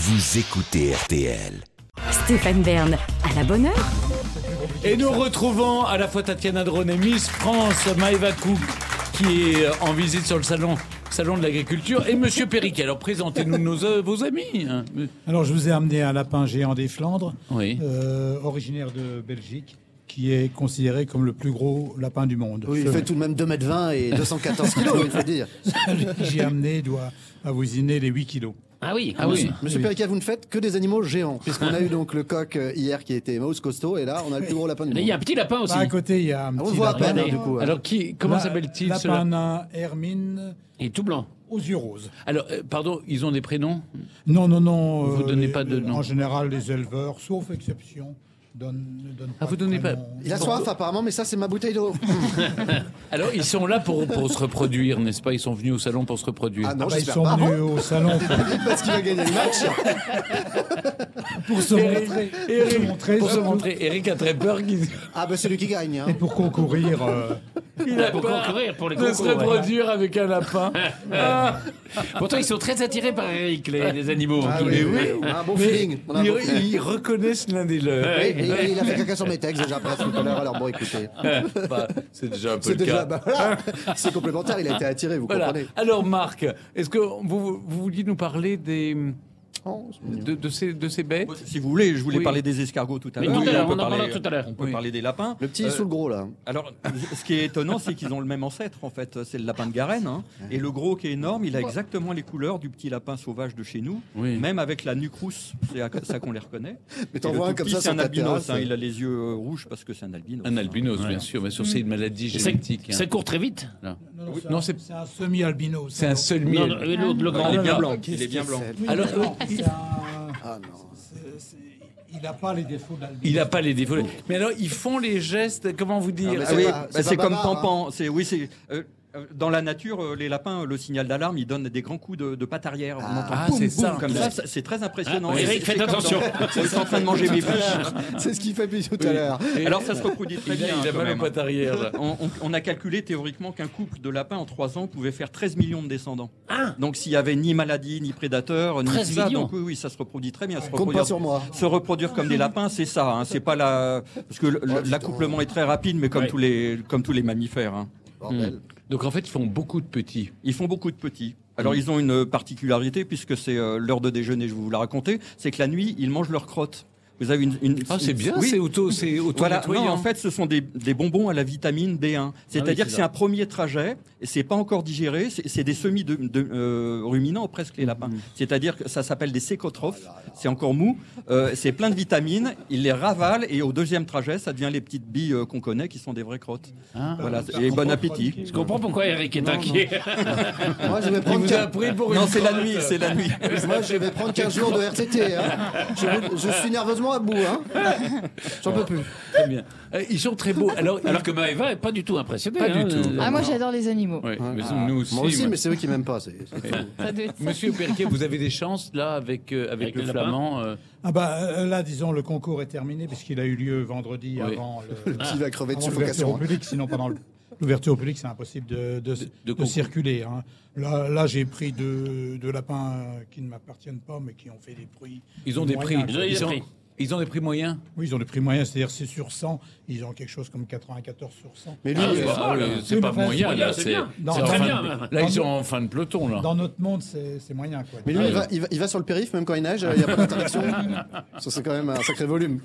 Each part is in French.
vous écoutez RTL. Stéphane Bern, à la bonne heure. Et nous retrouvons à la fois Tatiana Drone et Miss France, Maëva Cook, qui est en visite sur le salon de l'agriculture, et Monsieur Perriquet. Alors présentez-nous vos amis. Alors je vous ai amené un lapin géant des Flandres, Oui. Originaire de Belgique, qui est considéré comme le plus gros lapin du monde. Oui, il fait tout de même 2,20 m et 214 kg, il faut dire. Celui que j'ai amené doit avoisiner les 8 kilos. Ah oui, Ah oui. Monsieur Perriquet, vous ne faites que des animaux géants, puisqu'on a eu donc le coq hier qui était mouse costaud, et là on a le plus gros lapin du Mais monde. il y a un petit lapin aussi. Bah, à côté, il y a un On le petit voit à lapin. peine, hein, du coup. Alors comment s'appelle-t-il Lapin cela nain Hermine Il est tout blanc. aux yeux roses. Alors pardon, ils ont des prénoms? Non. Vous donnez pas de nom. En général, les éleveurs, sauf exception, ne donnent pas. Ah, vous de donnez pas. prénom. Il a soif apparemment, mais ça c'est ma bouteille d'eau. Alors ils sont là pour se reproduire, n'est-ce pas? Ils sont venus au salon pour se reproduire. Ah non, Ah bah, ils j'espère sont pas. venus au salon Parce qu'il va gagner le match. pour se montrer. Pour se surtout. montrer. Eric a très peur qu'il Ah bah c'est lui qui gagne. Hein. Et pour concourir. il a Pour peur concourir pour les de se concours. ouais. reproduire avec un lapin. Ah. Pourtant, ils sont très attirés par Eric, les animaux. Ah Qui- oui, on a un bon Mais feeling. On a un bon feeling. ils reconnaissent l'un des leurs. Oui, et il a fait caca sur mes textes déjà presque tout à l'heure, alors bon écoutez. Bah, c'est déjà un peu C'est le déjà, cas. bah, voilà. C'est complémentaire, il a été attiré, vous Voilà. comprenez. Alors Marc, est-ce que vous vouliez nous parler de ces bêtes? Si vous voulez, je voulais Oui. parler des escargots tout à Mais l'heure. tout à l'heure, peut on en parler- parlera tout à l'heure. On peut Oui. parler des lapins. Le petit sous le gros là. Alors, ce qui est étonnant, c'est qu'ils ont le même ancêtre, en fait. C'est le lapin de Garenne. Hein. Et le gros qui est énorme, il a exactement les couleurs du petit lapin sauvage de chez nous. Oui. Même avec la nuque rousse, c'est à ça qu'on les reconnaît. Mais t'en Et le vois un tout comme petit, ça c'est sur un ta albinos. terrasse. Hein. Il a les yeux rouges parce que c'est un albinos. Un albinos, bien sûr, mais sur c'est une maladie Ça, génétique. ça court très vite. Là. Non, Non, c'est un semi-albino. C'est un seul Non, miel. non, le grand. Il est bien non, blanc. qu'est-ce Il est bien que blanc. c'est Alors, C'est un- Ah non. Il n'a pas les défauts d'albino. Il n'a pas les défauts. Mais alors, ils font les gestes, comment vous dire? Ah, mais Ah oui, pas- c'est c'est pas comme bavard, Pampan. Dans la nature, les lapins, le signal d'alarme, ils donnent des grands coups de patte arrière. On entend Ah, boum, c'est boum, ça. comme ça. C'est très impressionnant. Ah, Et Eric, c'est faites comme attention. Je suis en train de manger mes fiches. C'est ce qu'il fait depuis tout à l'heure. Alors ça se reproduit très bien. Il a quand mal aux même. pattes arrière. là. On a calculé théoriquement qu'un couple de lapins en 3 ans pouvait faire 13 millions de descendants. Donc s'il y avait ni maladie, ni prédateur, ni 13 tout ça, millions. donc oui, ça se reproduit très bien. Compte pas sur moi. Se reproduire comme des lapins, c'est ça. Hein, c'est pas parce que l'accouplement est très rapide, mais comme Ouais. tous les mammifères. Hein. Bordel. Donc en fait, ils font beaucoup de petits. Ils font beaucoup de petits. Alors ils ont une particularité puisque c'est l'heure de déjeuner. Je vais vous la raconter. C'est que la nuit, ils mangent leurs crottes. Vous avez Ah, c'est bien, oui. c'est auto Voilà, nettoyant. non, en fait, ce sont des bonbons à la vitamine B1. C'est-à-dire c'est que c'est ça. un premier trajet, et c'est pas encore digéré, c'est des semis ruminants, presque les lapins. C'est-à-dire que ça s'appelle des sécotrophes, c'est encore mou, c'est plein de vitamines, ils les ravalent, et au deuxième trajet, ça devient les petites billes qu'on connaît, qui sont des vraies crottes. Ah. Voilà, et bon appétit. Je comprends pourquoi Eric est inquiet. Moi je vais Il prendre vous a pris pour une Non, c'est la crotte. nuit, c'est la nuit. Moi, je vais prendre 15 jours de RTT. Hein. Je suis nerveusement à bout. Hein. J'en peux plus. Très bien. Ils sont très beaux. Alors Alors que Maëva est pas du tout impressionnée. Pas du hein. tout. Ah, moi j'adore les animaux. ouais, mais nous aussi. Moi aussi, moi. mais c'est eux qui m'aiment pas. C'est tout. Ça doit être ça. Monsieur Perriquet, vous avez des chances là avec le le lapin flamand. Ah bah là, disons, le concours est terminé puisqu'il a eu lieu vendredi Oui. avant Le petit va crever de avant l'ouverture au suffocation. public. Sinon, pendant l'ouverture au public, c'est impossible de concours. circuler. Hein. Là, j'ai pris deux lapins qui ne m'appartiennent pas, mais qui ont fait des prix. Ils ont des prix. moyens. Ils ont des prix moyens. Oui, ils ont des prix moyens, c'est-à-dire c'est sur 100, ils ont quelque chose comme 94 sur 100. Mais lui, C'est oui, pas mais enfin, moyen c'est là. c'est C'est bien. Non, c'est très en fin bien, de- même. Là, ils sont en fin de peloton là. Dans notre monde, c'est moyen, quoi. mais lui il va sur le périph' même quand il neige, il n'y a pas d'interdiction. Ça, c'est quand même un sacré volume.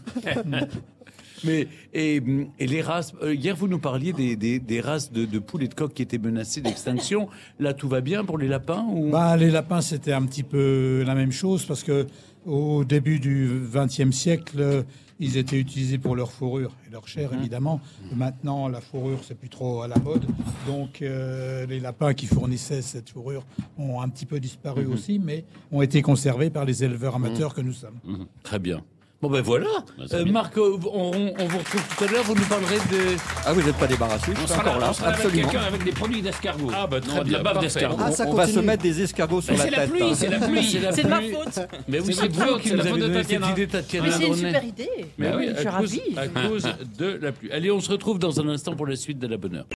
Mais et les races. Hier, vous nous parliez des races de poules et de coqs qui étaient menacées d'extinction. Là, tout va bien pour les lapins ou... Bah, les lapins, c'était un petit peu la même chose parce que au début du XXe siècle, ils étaient utilisés pour leur fourrure et leur chair, évidemment. Maintenant, la fourrure, c'est plus trop à la mode. Donc, les lapins qui fournissaient cette fourrure ont un petit peu disparu aussi, mais ont été conservés par les éleveurs amateurs que nous sommes. Très bien. Bon ben voilà. Marc, on vous retrouve tout à l'heure. Vous nous parlerez de. Ah, vous n'êtes pas débarrassé, je On suis sera encore là, avec absolument. quelqu'un avec des produits d'escargot. Ah, bah, très Non, de bien, la bave parfait. d'escargot. Ah, ça On va continue. se mettre des escargots sur Mais la c'est la tête. pluie, hein. c'est la pluie. C'est de ma faute. Mais oui, C'est c'est votre vous faute, qui c'est nous la avez faute de donné cette Tatiana. idée, Tatiana Mais c'est une Dronnet. super idée. Mais oui, Je suis à ravie. cause de la pluie. Allez, on se retrouve dans un instant pour la suite de la bonne heure.